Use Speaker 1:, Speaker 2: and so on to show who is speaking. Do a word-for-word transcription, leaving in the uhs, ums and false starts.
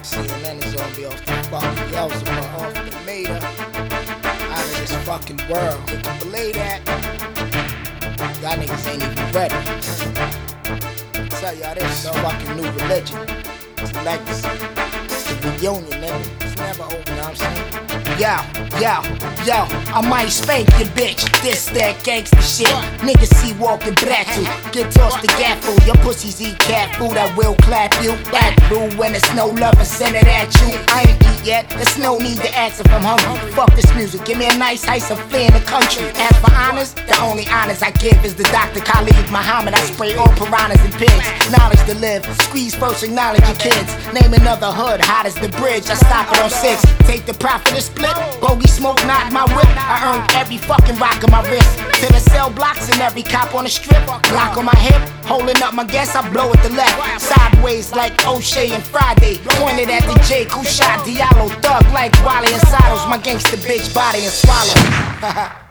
Speaker 1: C N N is gonna be off the fucking Yelzabub, off the Mater, out of this fucking world. You can believe that? Y'all niggas ain't even ready. I tell y'all this is a fucking new religion. It's legacy. It's the reunion, nigga. It's never over, you know what I'm saying? Yo, yo, yo, I might spank your bitch. This, that gangsta shit. Niggas see walking back to. Get tossed to gat food. Your pussies eat cat food. I will clap you. Act rude when it's no love and send it at you. I ain't eat yet. There's no need to ask if I'm hungry. Fuck this music. Give me a nice ice and flee in the country. As for honors, the only honors I give is the Doctor Khalid Muhammad. I spray all piranhas and pigs. Knowledge to live. Squeeze first, acknowledge your kids. Name another hood, hot as the bridge. I stop it on six. Take the profit and split. Bogey smoke, not my whip. I earned every fucking rock on my wrist. To the cell blocks and every cop on the strip. Block on my hip, holding up my gas, I blow at the left. Sideways like O'Shea and Friday. Pointed at the J, who shot Diallo. Thug like Wally and Saddles. My gangster bitch body and swallow.